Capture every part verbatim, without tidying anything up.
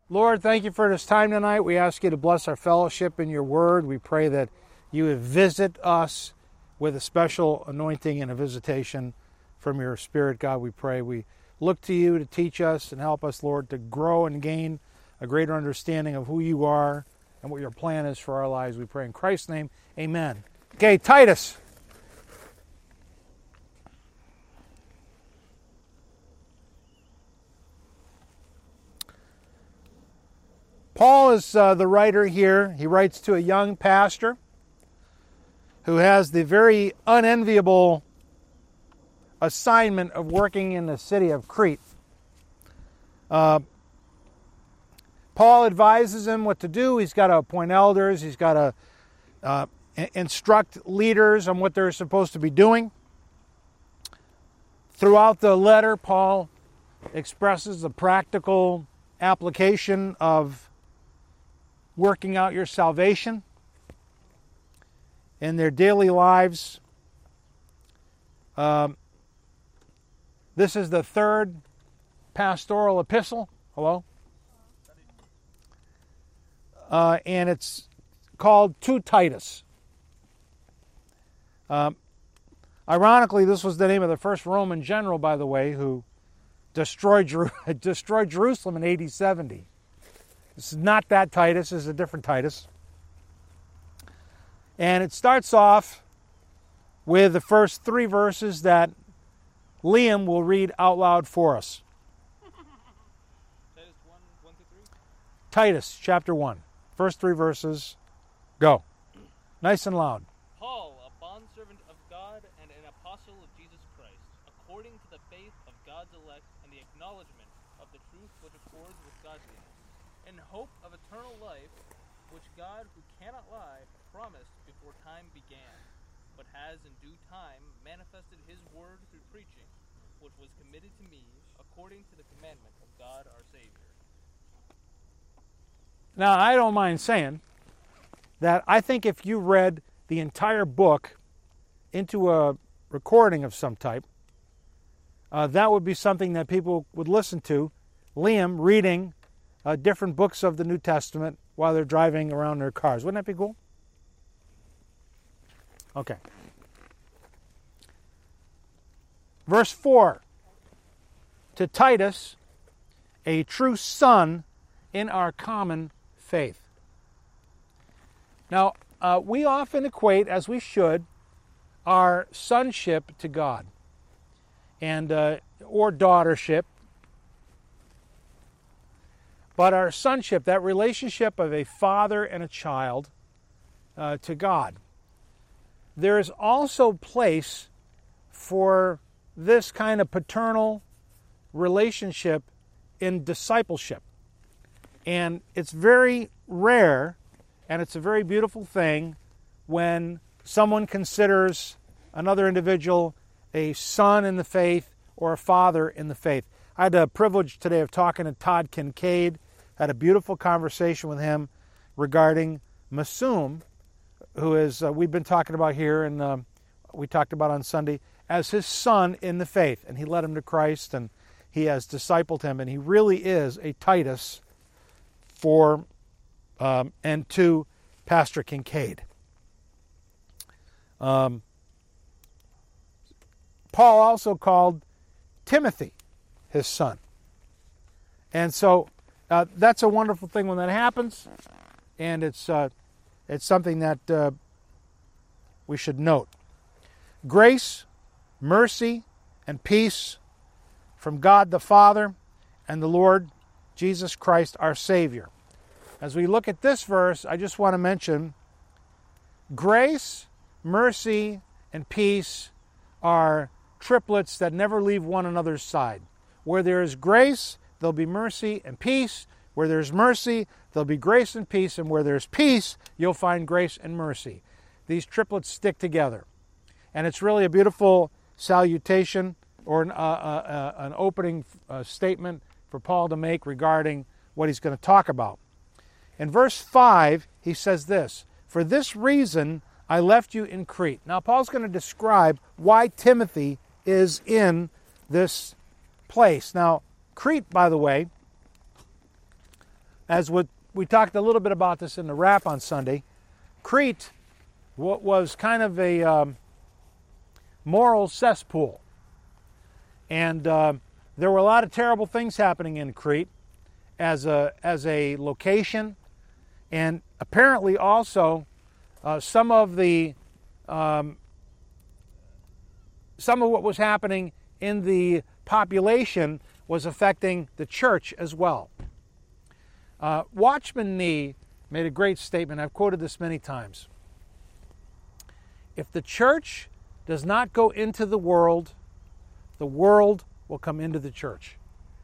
Lord, thank you for this time tonight. We ask you to bless our fellowship in your word. We pray that you would visit us with a special anointing and a visitation from your Spirit, God, we pray. We look to you to teach us and help us, Lord, to grow and gain a greater understanding of who you are and what your plan is for our lives. We pray in Christ's name, amen. Okay, Titus. Paul is uh, the writer here. He writes to a young pastor who has the very unenviable assignment of working in the city of Crete. Uh, Paul advises him what to do. He's got to appoint elders. He's got to uh, instruct leaders on what they're supposed to be doing. Throughout the letter, Paul expresses the practical application of working out your salvation in their daily lives. Um, this is the third pastoral epistle. Hello? Uh, and it's called To Titus. Um, ironically, this was the name of the first Roman general, by the way, who destroyed, Jer- destroyed Jerusalem in A D seventy. This is not that Titus. This is a different Titus. And it starts off with the first three verses that Liam will read out loud for us. Titus one, one through three? Titus chapter one. First three verses. Go. Nice and loud. Paul, a bondservant of God and an apostle of Jesus Christ, according to the faith of God's elect and the acknowledgement of the truth which accords with godliness, in hope of eternal life, which God, who cannot lie, promised before time began, but has in due time manifested his word through preaching, which was committed to me according to the commandment of God our Savior. Now, I don't mind saying that I think if you read the entire book into a recording of some type, uh, that would be something that people would listen to. Liam reading uh, different books of the New Testament while they're driving around their cars. Wouldn't that be cool? Okay. Verse four. To Titus, a true son in our common faith. Now, uh, we often equate, as we should, our sonship to God, and uh, or daughtership. But our sonship, that relationship of a father and a child uh, to God. There is also place for this kind of paternal relationship in discipleship. And it's very rare, and it's a very beautiful thing when someone considers another individual a son in the faith or a father in the faith. I had the privilege today of talking to Todd Kincaid. Had a beautiful conversation with him regarding Masum, who is uh, we've been talking about here, and uh, we talked about on Sunday, as his son in the faith. And he led him to Christ, and he has discipled him, and he really is a Titus for um, and to Pastor Kincaid. Um, Paul also called Timothy his son. And so uh, that's a wonderful thing when that happens, and it's uh, it's something that uh, we should note. Grace, mercy, and peace from God the Father and the Lord Jesus Christ our Savior. As we look at this verse, I just want to mention grace, mercy, and peace are triplets that never leave one another's side. Where there is grace, there'll be mercy and peace. Where there's mercy, there'll be grace and peace. And where there's peace, you'll find grace and mercy. These triplets stick together. And it's really a beautiful salutation or an, uh, uh, uh, an opening uh, statement for Paul to make regarding what he's going to talk about. In verse five, he says this, "For this reason I left you in Crete." Now, Paul's going to describe why Timothy is in this place. Now, Crete, by the way, as we, we talked a little bit about this in the wrap on Sunday, Crete was kind of a um, moral cesspool. And uh, there were a lot of terrible things happening in Crete as a, as a location. And apparently also uh, some of the um, some of what was happening in the population was affecting the church as well. Uh, Watchman Nee made a great statement. I've quoted this many times. If the church does not go into the world, the world will come into the church.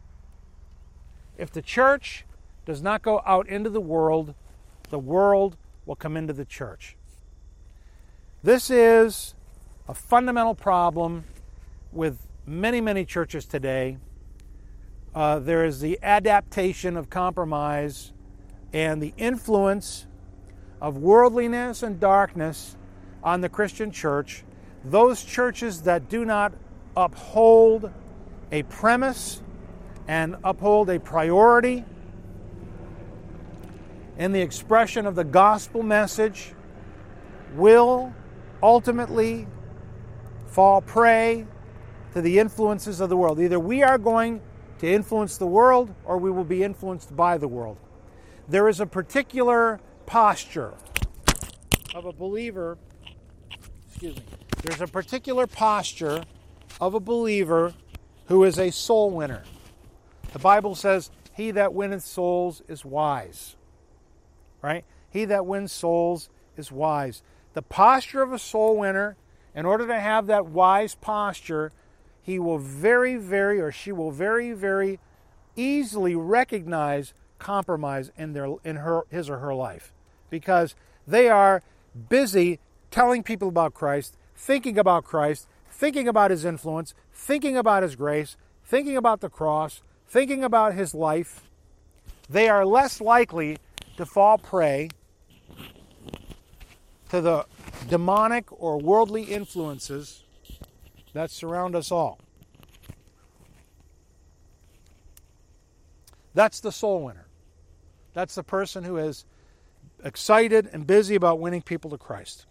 If the church does not go out into the world, the world will come into the church. This is a fundamental problem with many, many churches today. Uh, there is the adaptation of compromise and the influence of worldliness and darkness on the Christian church. Those churches that do not uphold a premise and uphold a priority in the expression of the gospel message will ultimately fall prey to the influences of the world. Either we are going to influence the world or we will be influenced by the world. There is a particular posture of a believer, excuse me, there's a particular posture of a believer who is a soul winner. The Bible says, he that winneth souls is wise. Right? He that wins souls is wise. The posture of a soul winner, in order to have that wise posture, he will very, very, or she will very, very easily recognize compromise in their, in her, his or her life, because they are busy telling people about Christ, thinking about Christ, thinking about His influence, thinking about His grace, thinking about the cross, thinking about His life. They are less likely to fall prey to the demonic or worldly influences that surround us all. That's the soul winner. That's the person who is excited and busy about winning people to Christ.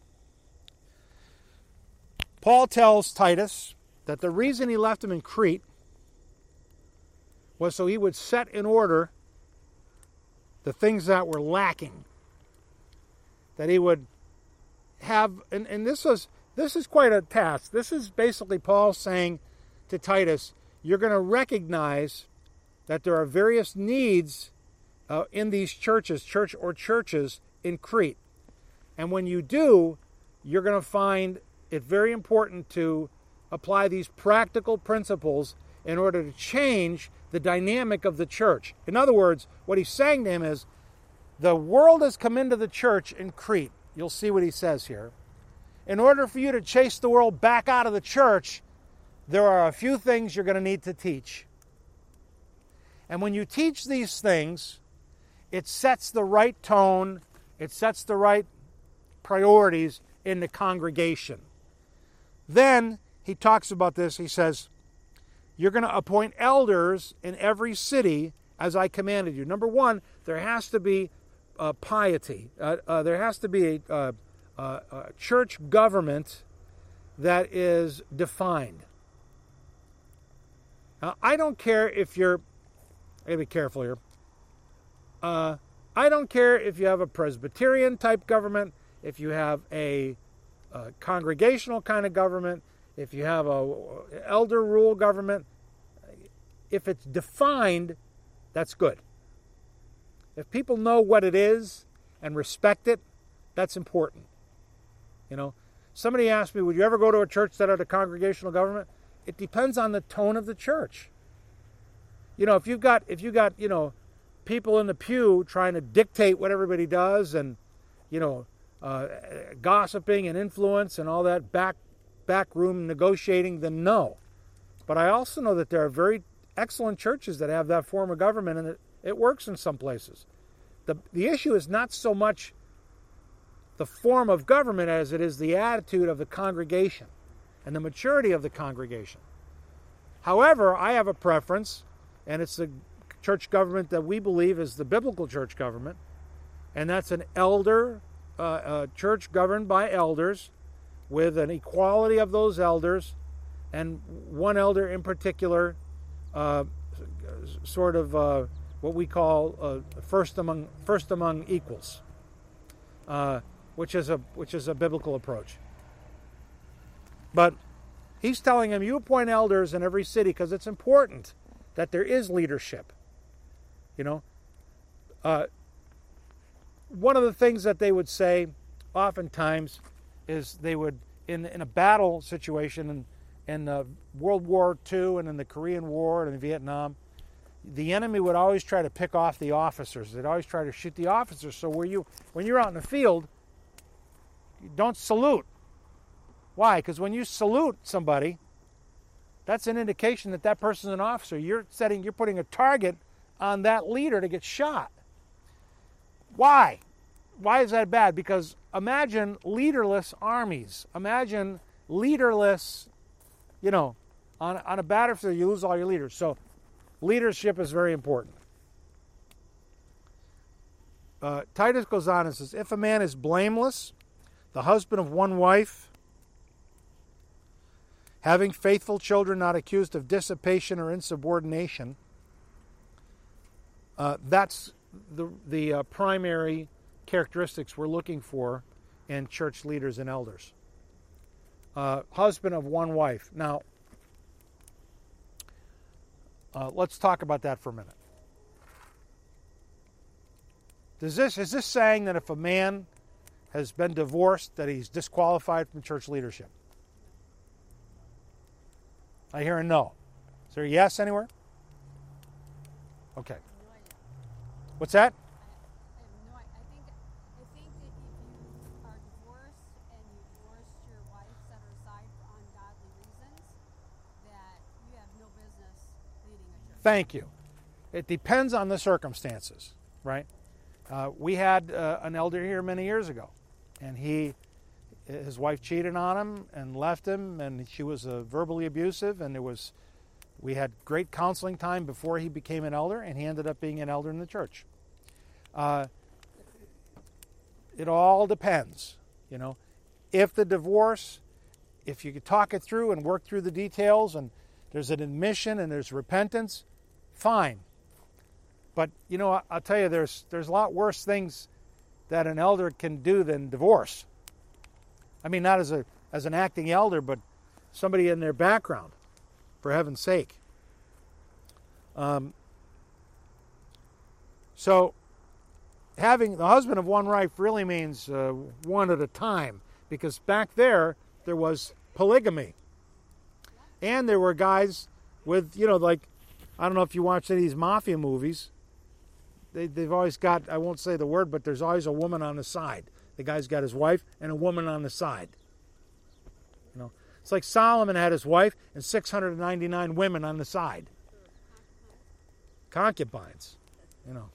Paul tells Titus that the reason he left him in Crete was so he would set in order the things that were lacking. That he would have, and, and this was this is quite a task. This is basically Paul saying to Titus, you're going to recognize that there are various needs uh, in these churches, church or churches in Crete. And when you do, you're going to find it very important to apply these practical principles in order to change the dynamic of the church. In other words, what he's saying to him is, the world has come into the church in Crete. You'll see what he says here. In order for you to chase the world back out of the church, there are a few things you're going to need to teach. And when you teach these things, it sets the right tone, it sets the right priorities in the congregation. Then he talks about this, he says, you're going to appoint elders in every city as I commanded you. Number one, there has to be uh, piety. Uh, uh, there has to be a, uh, uh, a church government that is defined. Now, I don't care if you're, I gotta be careful here. Uh, I don't care if you have a Presbyterian type government, if you have a, a congregational kind of government, if you have a elder rule government. If it's defined, that's good. If people know what it is and respect it, that's important. You know, somebody asked me, would you ever go to a church that had a congregational government? It depends on the tone of the church. You know, if you've got, if you got, you know, people in the pew trying to dictate what everybody does and, you know, uh, gossiping and influence and all that back, backroom negotiating, then no. But I also know that there are very excellent churches that have that form of government, and it, it works in some places. The, the issue is not so much the form of government as it is the attitude of the congregation and the maturity of the congregation. However, I have a preference, and it's the church government that we believe is the biblical church government, and that's an elder, uh, uh, church governed by elders, with an equality of those elders, and one elder in particular, uh, sort of uh, what we call uh, first among first among equals, uh, which is a which is a biblical approach. But he's telling him, you appoint elders in every city because it's important that there is leadership. You know, uh, one of the things that they would say oftentimes is they would, in in a battle situation, in, in uh, World War Two and in the Korean War and in Vietnam, the enemy would always try to pick off the officers. They'd always try to shoot the officers. So where you, when you're out in the field, you don't salute. Why? Because when you salute somebody, that's an indication that that person's an officer. You're setting, you're putting a target on that leader to get shot. Why? Why is that bad? Because imagine leaderless armies. Imagine leaderless, you know, on, on a battlefield, you lose all your leaders. So leadership is very important. Uh, Titus goes on and says, if a man is blameless, the husband of one wife, having faithful children, not accused of dissipation or insubordination, uh, that's the, the uh, primary characteristics we're looking for in church leaders and elders. Uh, husband of one wife. Now, uh, let's talk about that for a minute. Does this is this saying that if a man has been divorced, that he's disqualified from church leadership? I hear a no. Is there a yes anywhere? Okay. What's that? I have no idea. I think I think that if you are divorced and you divorced your wife, set her aside for ungodly reasons, that you have no business leading a church. Thank you. It depends on the circumstances, right? Uh, we had uh, an elder here many years ago, and he, his wife cheated on him and left him, and she was uh, verbally abusive, and there was, we had great counseling time before he became an elder, and he ended up being an elder in the church. Uh, it all depends, you know. If the divorce, if you could talk it through and work through the details, and there's an admission and there's repentance, fine. But, you know, I'll tell you, there's there's a lot worse things that an elder can do than divorce. I mean, not as a as an acting elder, but somebody in their background, for heaven's sake. Um, so, having the husband of one wife really means uh, one at a time, because back there, there was polygamy. And there were guys with, you know, like, I don't know if you watch any of these mafia movies, they, they've always got, I won't say the word, but there's always a woman on the side. The guy's got his wife and a woman on the side. You know, it's like Solomon had his wife and six hundred ninety-nine women on the side. Concubines, you know.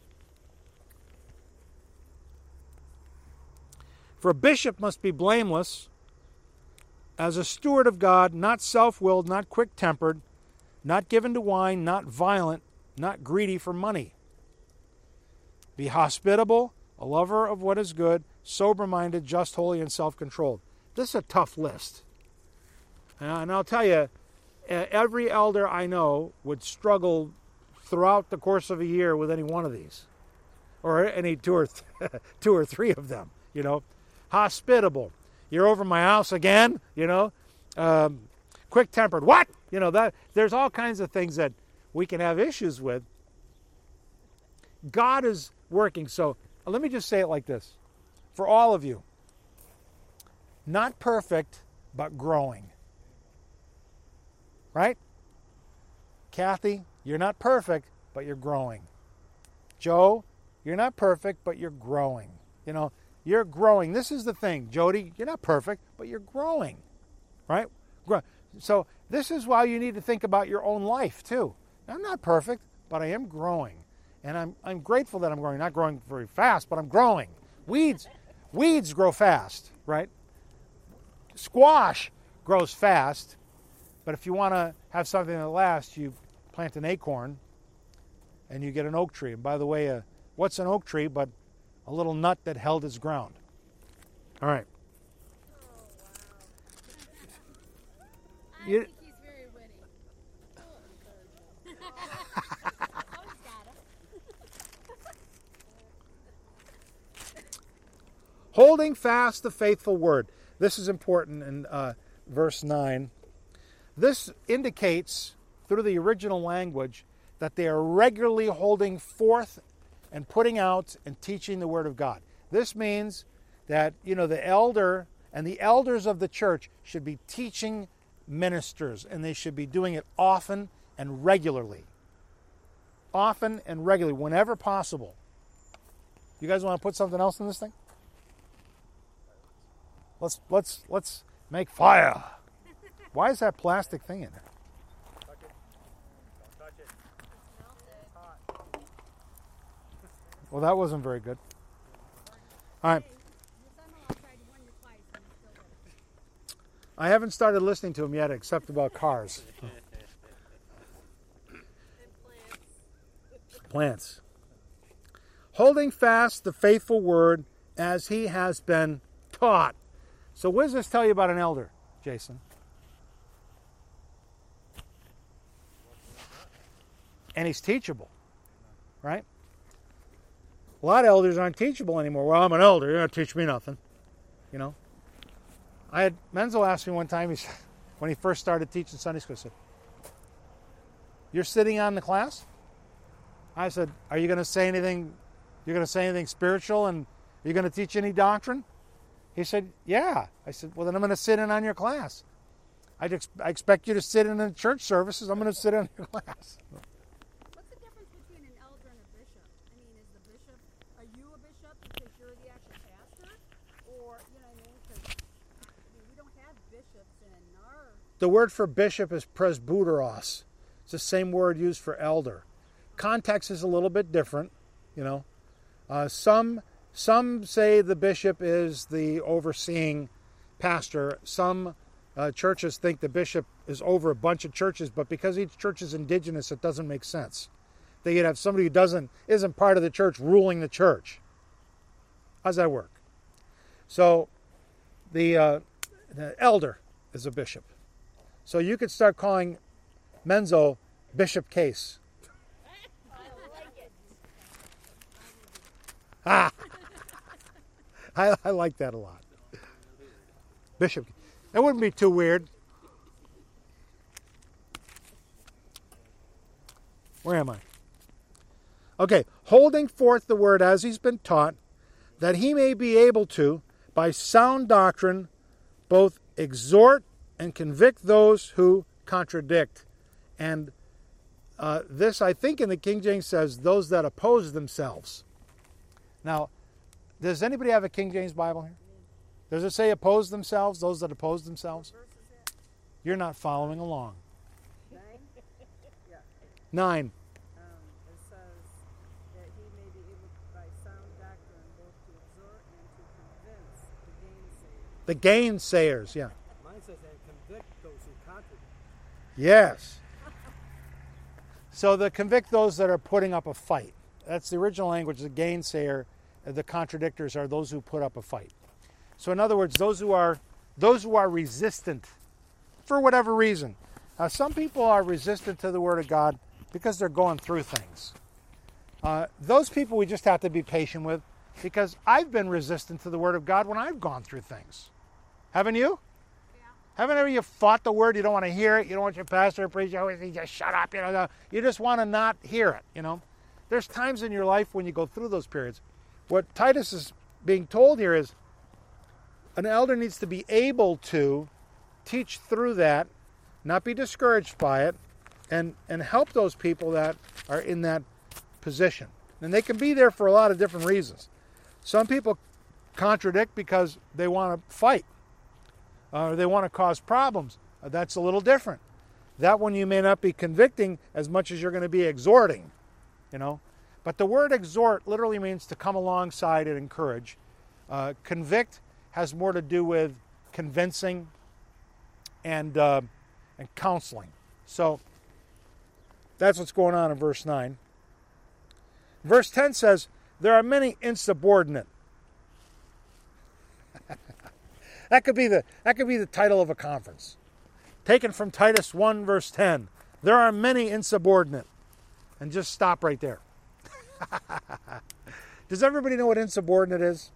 For a bishop must be blameless, as a steward of God, not self-willed, not quick-tempered, not given to wine, not violent, not greedy for money. Be hospitable, a lover of what is good, sober-minded, just, holy, and self-controlled. This is a tough list. And I'll tell you, every elder I know would struggle throughout the course of a year with any one of these, or any two or th- two or three of them. You know, hospitable. You're over my house again. You know, um, quick-tempered. What? You know, that there's all kinds of things that we can have issues with. God is working. So let me just say it like this. For all of you, not perfect, but growing. Right? Kathy, you're not perfect, but you're growing. Joe, you're not perfect, but you're growing. You know, you're growing. This is the thing. Jody, you're not perfect, but you're growing. Right? So this is why you need to think about your own life, too. I'm not perfect, but I am growing. And I'm I'm grateful that I'm growing. Not growing very fast, but I'm growing. Weeds, weeds grow fast, right? Squash grows fast, but if you want to have something that lasts, you plant an acorn, and you get an oak tree. And by the way, uh, what's an oak tree but a little nut that held its ground? All right. Oh, wow. I You- think he's very witty. Oh, he's got it. Holding fast the faithful word. This is important in uh, verse nine. This indicates, through the original language, that they are regularly holding forth and putting out and teaching the Word of God. This means that, you know, the elder and the elders of the church should be teaching ministers, and they should be doing it often and regularly. Often and regularly, whenever possible. You guys want to put something else in this thing? Let's let's let's make fire. Why is that plastic thing in there? Touch it. Don't touch it. It's hot. Well, that wasn't very good. All right. Hey, your son-in-law tried to warn you twice and you still did. I haven't started listening to him yet, except about cars. And plants. Plants. Holding fast the faithful word as he has been taught. So what does this tell you about an elder, Jason? And he's teachable, right? A lot of elders aren't teachable anymore. Well, I'm an elder. You're not teach me nothing, you know. I had Menzel ask me one time. He said, when he first started teaching Sunday school, he said, "You're sitting on the class?" I said, "Are you going to say anything? You're going to say anything spiritual, and are you going to teach any doctrine?" He said, "Yeah." I said, "Well, then I'm going to sit in on your class. I'd ex- I expect you to sit in the church services. I'm going to sit in your class." What's the difference between an elder and a bishop? I mean, is the bishop, are you a bishop because you're the actual pastor? Or, you know what I mean? Because I mean, we don't have bishops in our... The word for bishop is presbyteros. It's the same word used for elder. Context is a little bit different, you know. Uh, some some say the bishop is the overseeing pastor. Some uh, churches think the bishop is over a bunch of churches, but because each church is indigenous, it doesn't make sense. They could have somebody who doesn't isn't part of the church ruling the church. How's that work? So the, uh, the elder is a bishop. So you could start calling Menzo Bishop Case. Ah, I, I like that a lot. Bishop. That wouldn't be too weird. Where am I? Okay. Holding forth the word as he's been taught, that he may be able to, by sound doctrine, both exhort and convict those who contradict. And uh, this, I think, in the King James says, those that oppose themselves. Now, does anybody have a King James Bible here? Does it say oppose themselves, those that oppose themselves? You're not following along. Nine? Yeah. Nine. Um, it says that he may be able by sound doctrine both to exhort and to convince the gainsayers. The gainsayers, yeah. Mine says, and convict those who contradict. Yes. So the convict those that are putting up a fight. That's the original language. The gainsayer, the contradictors are those who put up a fight. So in other words, those who are those who are resistant for whatever reason. Uh, some people are resistant to the Word of God because they're going through things. Uh, those people we just have to be patient with, because I've been resistant to the Word of God when I've gone through things. Haven't you? Yeah. Haven't ever you fought the Word? You don't want to hear it. You don't want your pastor to preach. You always say, just shut up. You know, you just want to not hear it. You know, there's times in your life when you go through those periods. What Titus is being told here is an elder needs to be able to teach through that, not be discouraged by it, and, and help those people that are in that position. And they can be there for a lot of different reasons. Some people contradict because they want to fight, uh, or they want to cause problems. Uh, that's a little different. That one you may not be convicting as much as you're going to be exhorting, you know. But the word exhort literally means to come alongside and encourage. Uh, convict has more to do with convincing and uh, and counseling. So that's what's going on in verse nine. Verse ten says, there are many insubordinate. that could be the that could be the title of a conference. Taken from Titus one, verse ten. There are many insubordinate. And just stop right there. Does everybody know what insubordinate is?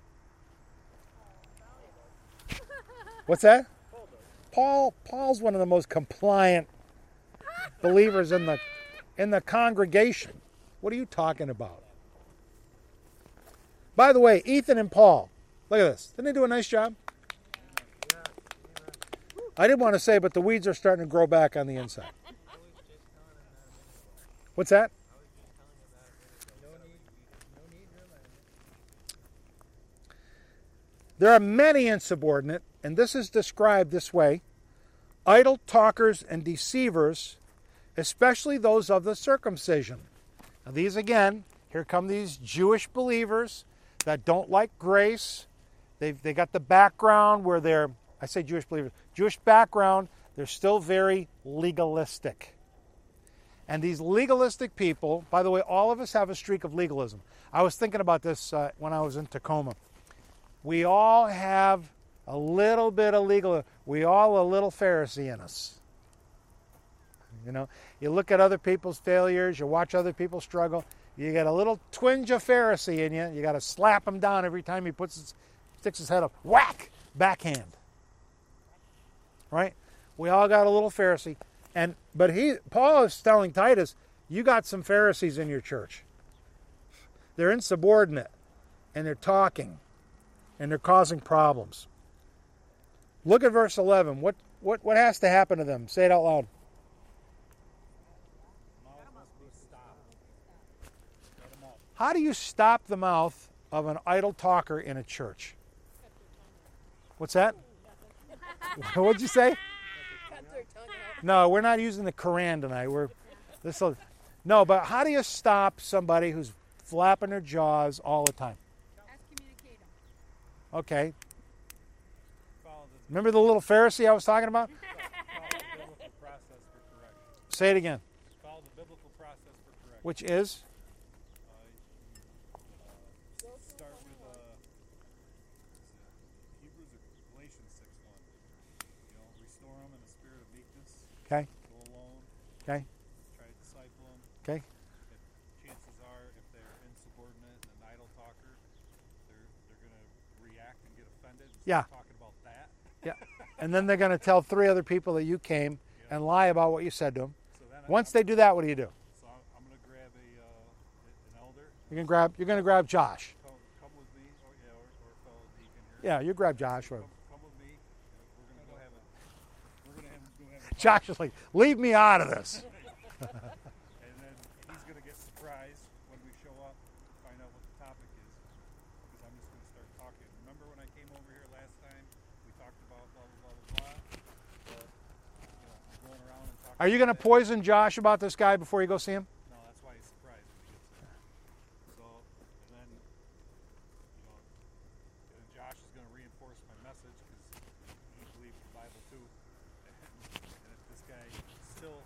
What's that? Paul Paul's one of the most compliant believers in the in the congregation. What are you talking about? By the way, Ethan and Paul, look at this. Didn't they do a nice job? I didn't want to say, but the weeds are starting to grow back on the inside. What's that? There are many insubordinate, and this is described this way: idle talkers and deceivers, especially those of the circumcision. Now these again, here come these Jewish believers that don't like grace. They've they got the background where they're, I say Jewish believers, Jewish background, they're still very legalistic. And these legalistic people, by the way, all of us have a streak of legalism. I was thinking about this uh, when I was in Tacoma. We all have a little bit of legal, we all a little Pharisee in us. You know, you look at other people's failures, you watch other people struggle, you get a little twinge of Pharisee in you, you got to slap him down every time he puts his, sticks his head up. Whack! Backhand. Right? We all got a little Pharisee. And but he Paul is telling Titus, you got some Pharisees in your church. They're insubordinate, and they're talking, and they're causing problems. Look at verse eleven. What what what has to happen to them? Say it out loud. How do you stop the mouth of an idle talker in a church? What's that? What'd you say? No, we're not using the Quran tonight. We're this. No, but how do you stop somebody who's flapping their jaws all the time? Excommunicate them. Okay. Remember the little Pharisee I was talking about? Say it again. Follow the biblical process for correction. Which is? Start with uh, Hebrews or Galatians six one. You know, restore them in a spirit of meekness. Okay. Go alone. Okay. Try to disciple them. Okay. If chances are, if they're insubordinate and an idle talker, they're they're going to react and get offended. And Yeah. start talking about that. Yeah. And then they're going to tell three other people that you came Yeah. and lie about what you said to them. So then Once I'm, they do that, what do you do? so I'm, I'm going to grab a uh, an elder. You're going to grab. You're going to grab Josh. Come, come with me, or yeah, or, or a fellow deacon here. Yeah, you grab Josh. Come, come with me. We're gonna go have a. We're gonna have go have a talk. Josh is like, leave me out of this. And then he's gonna get surprised when we show up, find out what the topic is, because I'm just gonna start talking. Remember when I came over here last time? We talked about blah blah blah blah blah. But you know, I'm going around and talking. Are you going to about that. poison Josh about this guy before you go see him? No, that's why he's surprised when he gets there. So, and then, you know, and then Josh is going to reinforce my message because he believes the Bible too. And, and if this guy still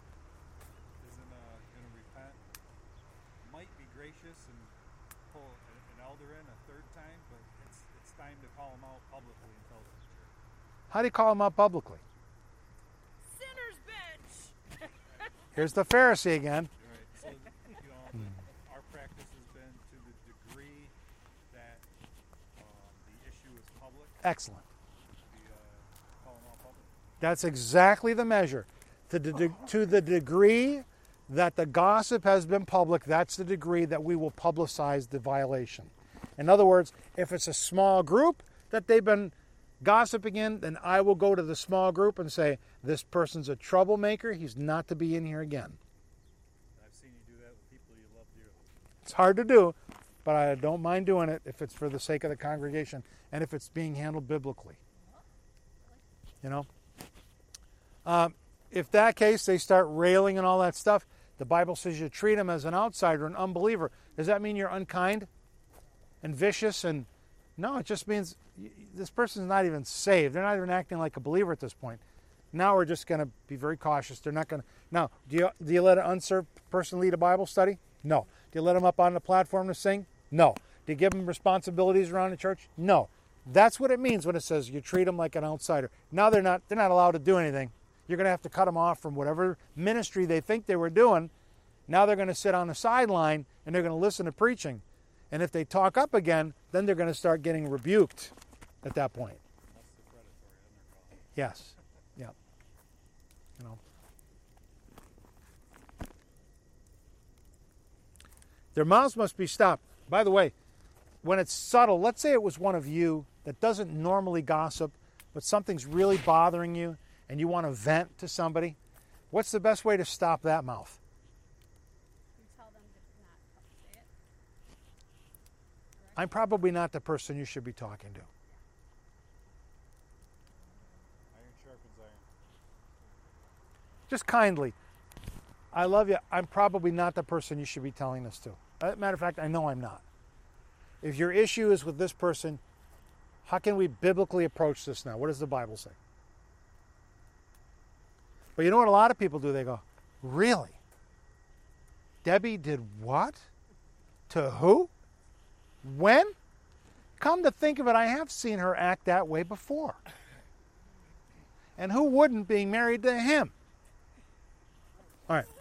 isn't uh, going to repent, might be gracious and pull an, an elder in a third time, but it's it's time to call him out publicly and tell the church. How do you call him out publicly? Sinner's bench. Here's the Pharisee again. Right. So, you know, our practice has been to the degree that um, the issue is public, Excellent. we uh, call them all public. That's exactly the measure. To the, de- to the degree that the gossip has been public, that's the degree that we will publicize the violation. In other words, if it's a small group that they've been gossiping in, then I will go to the small group and say, this person's a troublemaker. He's not to be in here again. I've seen you do that with people you love dearly. It's hard to do, but I don't mind doing it if it's for the sake of the congregation and if it's being handled biblically. You know? Um, if that case, they start railing and all that stuff, the Bible says you treat them as an outsider, an unbeliever. Does that mean you're unkind and vicious? And no, it just means this person's not even saved. They're not even acting like a believer at this point. Now we're just going to be very cautious. They're not going to. Now, do you do you let an unsaved person lead a Bible study? No. Do you let them up on the platform to sing? No. Do you give them responsibilities around the church? No. That's what it means when it says you treat them like an outsider. Now they're not they're not allowed to do anything. You're going to have to cut them off from whatever ministry they think they were doing. Now they're going to sit on the sideline and they're going to listen to preaching. And if they talk up again, then they're going to start getting rebuked at that point. That's the predatory, and they're calling it. Yes. Yeah. You know. Their mouths must be stopped. By the way, when it's subtle, let's say it was one of you that doesn't normally gossip, but something's really bothering you and you want to vent to somebody, what's the best way to stop that mouth? You tell them to not say it. I'm probably not the person you should be talking to. Iron sharpens iron. Just kindly, I love you. I'm probably not the person you should be telling this to. As a matter of fact, I know I'm not. If your issue is with this person, how can we biblically approach this now? What does the Bible say? But you know what a lot of people do? They go, really? Debbie did what? To who? When? Come to think of it, I have seen her act that way before. And who wouldn't, being married to him? All right.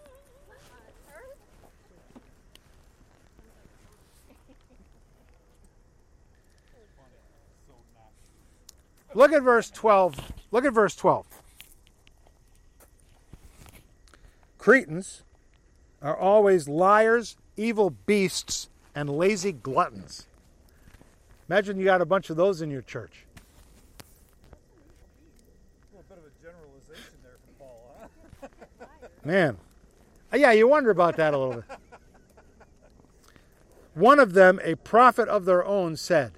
Look at verse twelve. Look at verse twelve. Cretans are always liars, evil beasts, and lazy gluttons. Imagine you got a bunch of those in your church. A little bit of a generalization there from Paul, huh? Man. Yeah, you wonder about that a little bit. One of them, a prophet of their own, said.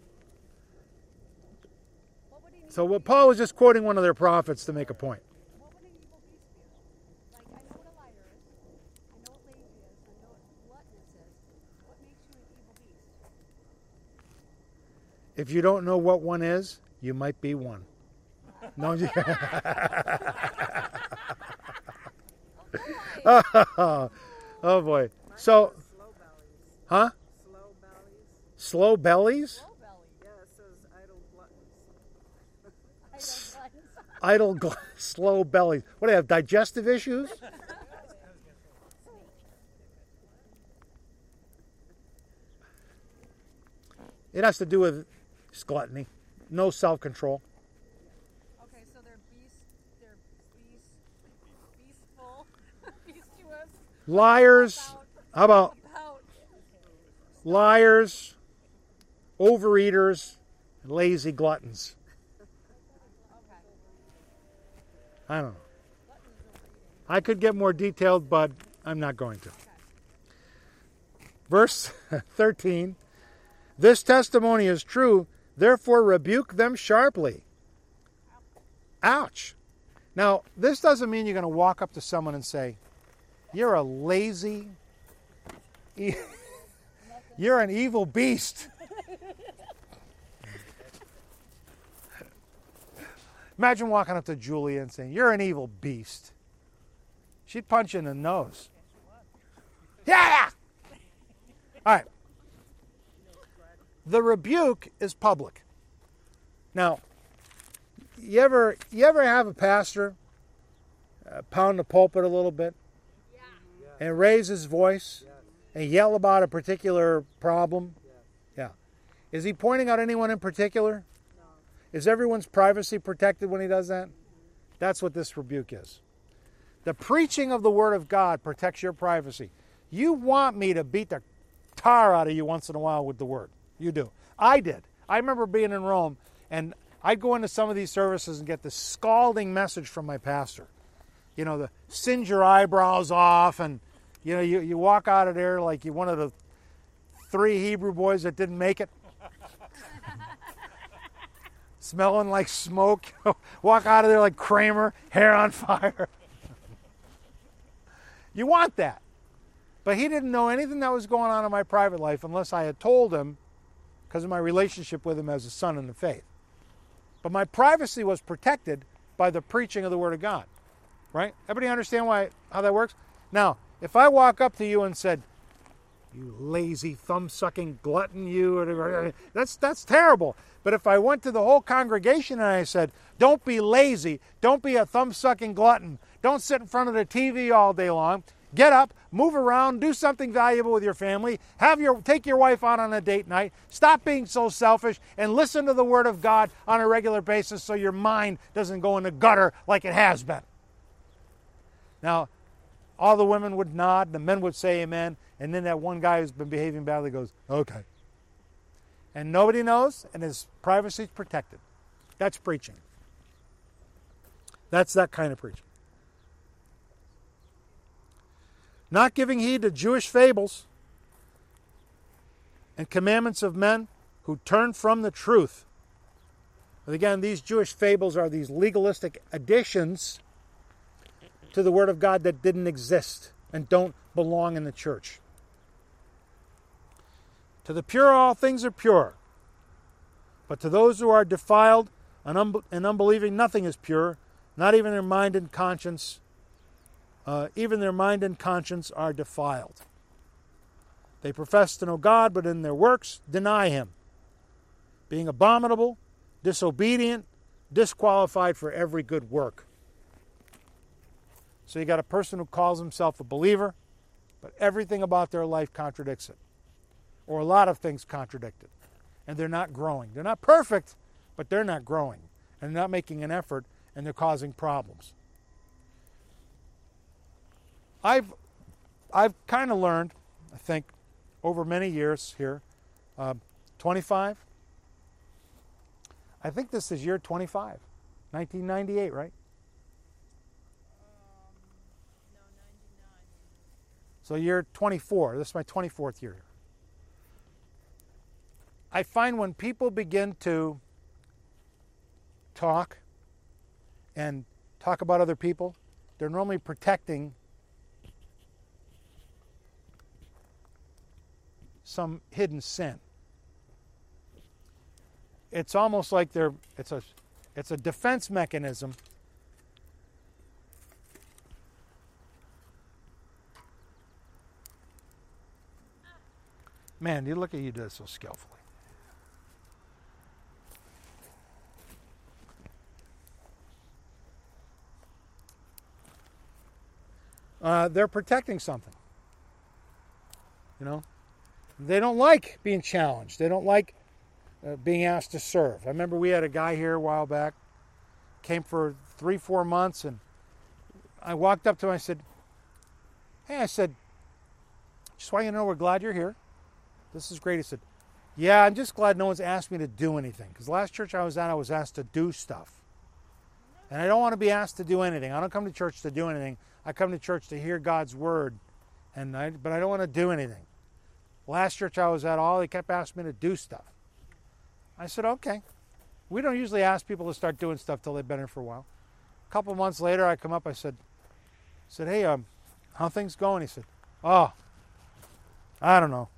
What would he need So to what be? Paul was just quoting one of their prophets to make a point. What would an evil beast be? Like, I know what a liar is. I know what lazy is. I know what gluttonous is. What makes you an evil beast? If you don't know what one is, you might be one. No, you- oh, oh boy. So, Slow bellies. huh? Slow bellies. Slow bellies? Low belly. Yeah, it says idle gluttons. I don't know. Idle, gl- slow bellies. What do they have, digestive issues? It has to do with gluttony, no self-control. Okay, so they're beast, they're beast, beastful, beastuous. Liars. How about About liars, overeaters, and lazy gluttons? okay. I don't know. I could get more detailed, but I'm not going to. Verse thirteen. This testimony is true, therefore rebuke them sharply. Ouch. Now, this doesn't mean you're going to walk up to someone and say, you're a lazy, e- you're an evil beast. Imagine walking up to Julia and saying, you're an evil beast. She'd punch you in the nose. Yeah! All right. The rebuke is public. Now, you ever you ever have a pastor uh, pound the pulpit a little bit and raise his voice and yell about a particular problem? Yeah. Is he pointing out anyone in particular? No. Is everyone's privacy protected when he does that? That's what this rebuke is. The preaching of the Word of God protects your privacy. You want me to beat the tar out of you once in a while with the Word. You do. I did. I remember being in Rome, and I'd go into some of these services and get this scalding message from my pastor. You know, the singe your eyebrows off, and you know, you, you walk out of there like you're one of the three Hebrew boys that didn't make it. Smelling like smoke. Walk out of there like Kramer, hair on fire. You want that. But he didn't know anything that was going on in my private life unless I had told him, because of my relationship with him as a son in the faith. But my privacy was protected by the preaching of the Word of God. Right? Everybody understand why how that works? Now, if I walk up to you and said, You lazy, thumb-sucking glutton, you. That's, that's terrible. But if I went to the whole congregation and I said, don't be lazy, don't be a thumb-sucking glutton, don't sit in front of the T V all day long, get up, move around, do something valuable with your family, have your take your wife out on a date night, stop being so selfish, and listen to the Word of God on a regular basis so your mind doesn't go in the gutter like it has been. Now, all the women would nod, the men would say amen, and then that one guy who's been behaving badly goes, okay. And nobody knows, and his privacy is protected. That's preaching. That's that kind of preaching. Not giving heed to Jewish fables and commandments of men who turn from the truth. And again, these Jewish fables are these legalistic additions to the Word of God that didn't exist and don't belong in the church. To the pure, all things are pure. But to those who are defiled and, un- and unbelieving, nothing is pure, not even their mind and conscience. Uh, even their mind and conscience are defiled. They profess to know God, but in their works deny Him, being abominable, disobedient, disqualified for every good work. So you got a person who calls himself a believer, but everything about their life contradicts it. Or a lot of things contradict it. And they're not growing. They're not perfect, but they're not growing. And they're not making an effort, and they're causing problems. I've I've kind of learned, I think, over many years here, uh, twenty-five. I think this is year twenty-five, nineteen ninety-eight, right? Um, no, ninety-nine. So year twenty-four. This is my twenty-fourth year. I find when people begin to talk and talk about other people, they're normally protecting some hidden sin. It's almost like they're it's a it's a defense mechanism Man, you look at you do it so skillfully. Uh, they're protecting something. You know? They don't like being challenged. They don't like uh, being asked to serve. I remember we had a guy here a while back, came for three, four months, and I walked up to him and I said, hey, I said, just want you to know we're glad you're here. This is great. He said, yeah, I'm just glad no one's asked me to do anything. Because the last church I was at, I was asked to do stuff. And I don't want to be asked to do anything. I don't come to church to do anything. I come to church to hear God's word, and I, but I don't want to do anything. Last church I was at, all they kept asking me to do stuff. I said, okay. We don't usually ask people to start doing stuff till they've been here for a while. A couple of months later, I come up, I said, I said, hey, um, how things going? He said, oh, I don't know.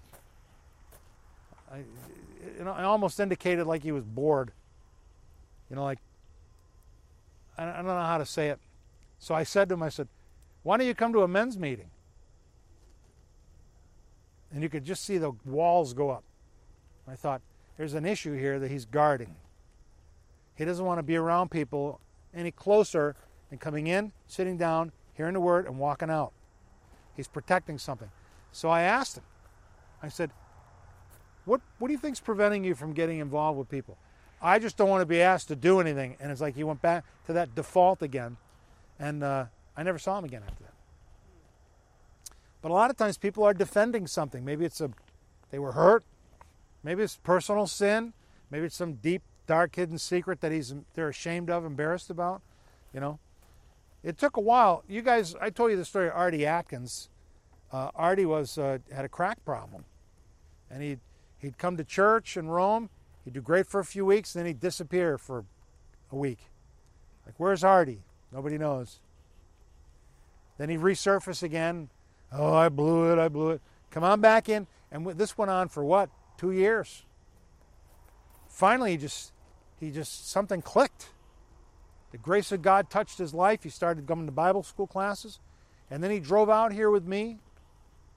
I, you know, I almost indicated like he was bored. You know, like, I don't know how to say it. So I said to him, I said, why don't you come to a men's meeting? And you could just see the walls go up. I thought, there's an issue here that he's guarding. He doesn't want to be around people any closer than coming in, sitting down, hearing the word, and walking out. He's protecting something. So I asked him, I said, what, what do you think's preventing you from getting involved with people? I just don't want to be asked to do anything. And it's like he went back to that default again. And uh, I never saw him again after that. But a lot of times people are defending something. Maybe it's a, they were hurt. Maybe it's personal sin. Maybe it's some deep, dark, hidden secret that he's they're ashamed of, embarrassed about. You know, it took a while. You guys, I told you the story of Artie Atkins. Uh, Artie was uh, had a crack problem, and he'd he'd come to church in Rome. He'd do great for a few weeks, and then he'd disappear for a week. Like, where's Artie? Nobody knows. Then he'd resurface again. Oh, I blew it, I blew it. Come on back in. And this went on for what? Two years. Finally, he just, he just, something clicked. The grace of God touched his life. He started coming to Bible school classes. And then he drove out here with me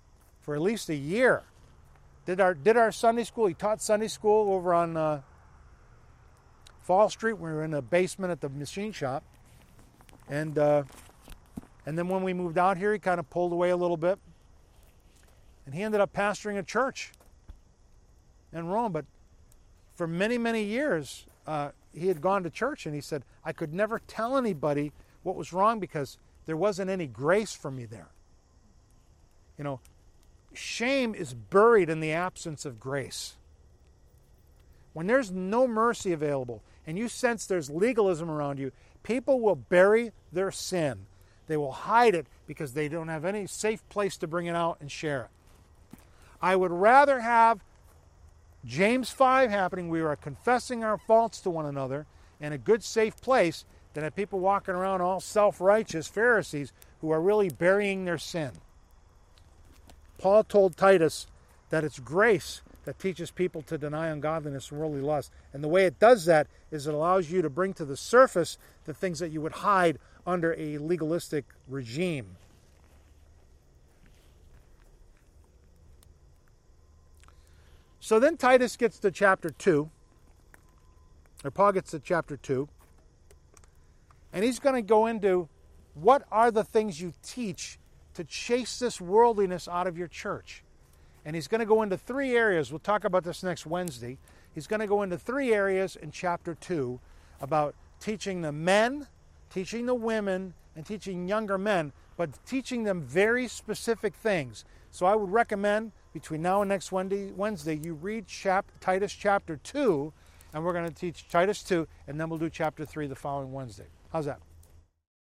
for at least a year. Did our did our Sunday school. He taught Sunday school over on uh, Fall Street. We were in the basement at the machine shop, and uh, and then when we moved out here, he kind of pulled away a little bit, and he ended up pastoring a church in Rome. But for many many years, uh, he had gone to church, and he said, I could never tell anybody what was wrong because there wasn't any grace for me there. You know, shame is buried in the absence of grace. When there's no mercy available and you sense there's legalism around you, people will bury their sin. They will hide it because they don't have any safe place to bring it out and share it. I would rather have James five happening, we are confessing our faults to one another in a good, safe place, than have people walking around all self-righteous Pharisees who are really burying their sin. Paul told Titus that it's grace that teaches people to deny ungodliness and worldly lust. And the way it does that is it allows you to bring to the surface the things that you would hide under a legalistic regime. So then Titus gets to chapter two, or Paul gets to chapter two, and he's going to go into what are the things you teach to chase this worldliness out of your church. And he's going to go into three areas. We'll talk about this next Wednesday. He's going to go into three areas in chapter two about teaching the men, teaching the women, and teaching younger men, but teaching them very specific things. So I would recommend between now and next Wednesday, Wednesday you read chap- Titus chapter two, and we're going to teach Titus two, and then we'll do chapter three the following Wednesday. How's that?